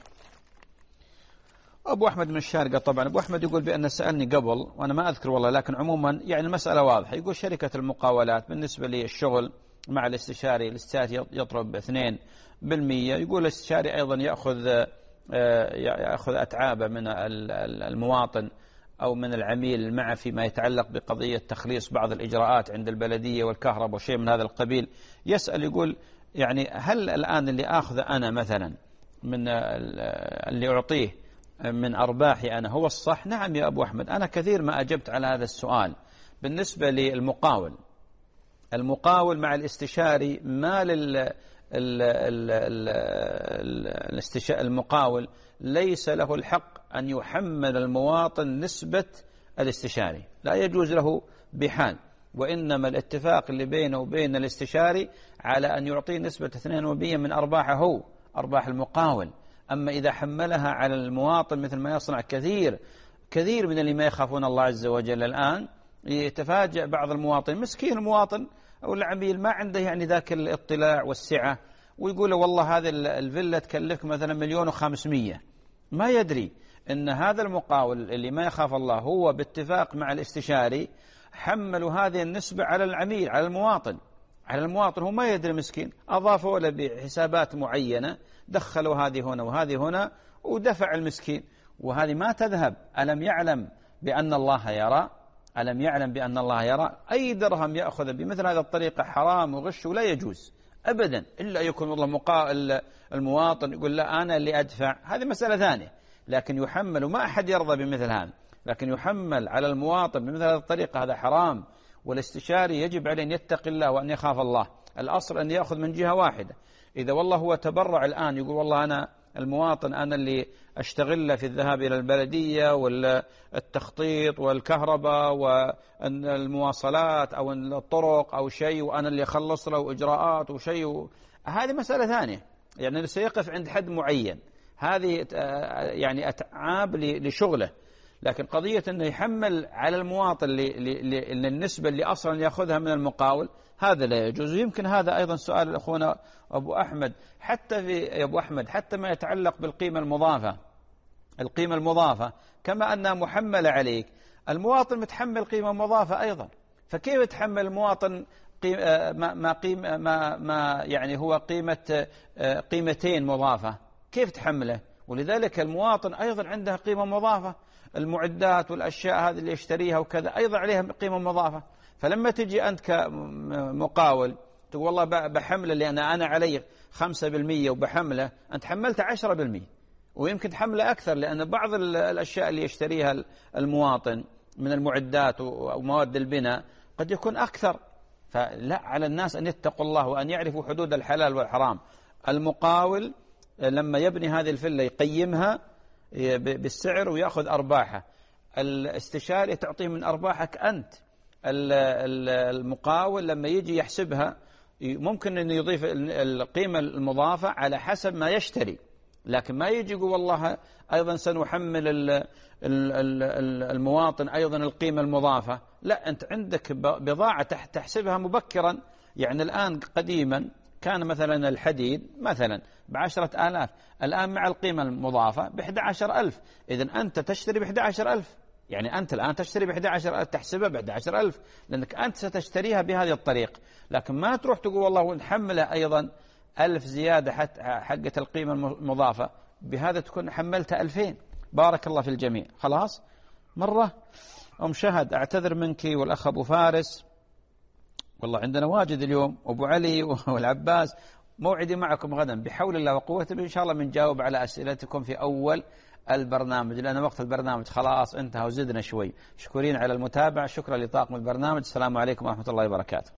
أبو أحمد من الشارقة، طبعا أبو أحمد يقول بأن سألني قبل وأنا ما أذكر والله، لكن عموما يعني المسألة واضحة. يقول شركة المقاولات بالنسبة للشغل مع الاستشاري، الاستشاري يطلب اثنين بالمية، يقول الاستشاري أيضا يأخذ يأخذ أتعابه من المواطن أو من العميل معه فيما يتعلق بقضية تخليص بعض الإجراءات عند البلدية والكهرباء وشيء من هذا القبيل. يسأل يقول يعني هل الآن اللي أخذ أنا مثلا من اللي أعطيه من أرباحي أنا هو الصح؟ نعم يا أبو أحمد، أنا كثير ما أجبت على هذا السؤال. بالنسبة للمقاول، المقاول مع الاستشاري ما لل المقاول ليس له الحق أن يحمل المواطن نسبة الاستشاري، لا يجوز له بحال، وإنما الاتفاق اللي بينه وبين الاستشاري على أن يعطيه نسبة اثنين بالمئة من أرباحه هو أرباح المقاول. أما إذا حملها على المواطن مثل ما يصنع كثير كثير من اللي ما يخافون الله عز وجل الآن، يتفاجأ بعض المواطن، مسكين المواطن أو العميل ما عنده يعني ذاك الاطلاع والسعة، ويقول والله هذه الفيلا تكلفك مثلا مليون وخمسمية، ما يدري أن هذا المقاول اللي ما يخاف الله هو باتفاق مع الاستشاري حملوا هذه النسبة على العميل، على المواطن على المواطن هو ما يدري مسكين، أضافوا له بحسابات معينة، دخلوا هذه هنا وهذه هنا ودفع المسكين، وهذه ما تذهب. ألم يعلم بأن الله يرى؟ ألم يعلم بأن الله يرى؟ أي درهم يأخذ بمثل هذه الطريقة حرام وغش ولا يجوز أبدا، إلا يكون والله مقا... المواطن يقول لا أنا اللي أدفع، هذه مسألة ثانية، لكن يحمل، وما أحد يرضى بمثل هذا، لكن يحمل على المواطن بمثل هذه الطريقة هذا حرام. والاستشاري يجب عليه أن يتقي الله وأن يخاف الله. الأصل أن يأخذ من جهة واحدة. إذا والله هو تبرع الآن يقول والله أنا المواطن أنا اللي أشتغل في الذهاب إلى البلدية والتخطيط والكهرباء والمواصلات أو الطرق أو شيء، وأنا اللي أخلص له إجراءات وشيء و... هذه مسألة ثانية، يعني سيقف عند حد معين، هذه يعني أتعاب لشغله. لكن قضية أنه يحمل على المواطن للنسبة اللي أصلا يأخذها من المقاول، هذا لا يجوز. يمكن هذا أيضا سؤال أخونا أبو أحمد، حتى في أبو أحمد حتى ما يتعلق بالقيمة المضافة، القيمة المضافة كما أنها محملة عليك، المواطن متحمل قيمة مضافة أيضا، فكيف يتحمل المواطن ما ما قيمة ما ما يعني هو قيمة قيمتين مضافة، كيف تحمله؟ ولذلك المواطن أيضا عنده قيمة مضافة، المعدات والأشياء هذه اللي يشتريها وكذا أيضا عليها قيمة مضافة. فلما تجي أنت كمقاول تقول والله بحمله لأن أنا علي خمسة بالمية وبحمله، أنت حملت عشرة بالمية ويمكن تحمله أكثر، لأن بعض الأشياء اللي يشتريها المواطن من المعدات ومواد البناء قد يكون أكثر. فلا على الناس أن يتقوا الله وأن يعرفوا حدود الحلال والحرام. المقاول لما يبني هذه الفلة يقيمها بالسعر ويأخذ أرباحها، الاستشاري تعطيه من أرباحك أنت. المقاول لما يجي يحسبها ممكن أن يضيف القيمة المضافة على حسب ما يشتري، لكن ما يجي يقول والله أيضا سنحمل المواطن أيضا القيمة المضافة. لا، أنت عندك بضاعة تحسبها مبكرا. يعني الآن قديما كان مثلا الحديد مثلا بعشرة آلاف، الآن مع القيمة المضافة بإحدى عشر ألف، إذن أنت تشتري بإحدى عشر ألف، يعني أنت الآن تشتري بإحدى عشر ألف، تحسبها بإحدى عشر ألف لأنك أنت ستشتريها بهذه الطريقة. لكن ما تروح تقول والله ونحملها أيضا ألف زيادة حقة القيمة المضافة، بهذا تكون حملت ألفين. بارك الله في الجميع. خلاص مرة أم شهد أعتذر منك والأخ أبو فارس، والله عندنا واجد اليوم، أبو علي والعباس، موعدي معكم غدا بحول الله وقوته، إن شاء الله بنجاوب على أسئلتكم في أول البرنامج، لأن وقت البرنامج خلاص انتهى وزدنا شوي. شكرين على المتابعة، شكرا لطاقم البرنامج. السلام عليكم ورحمة الله وبركاته.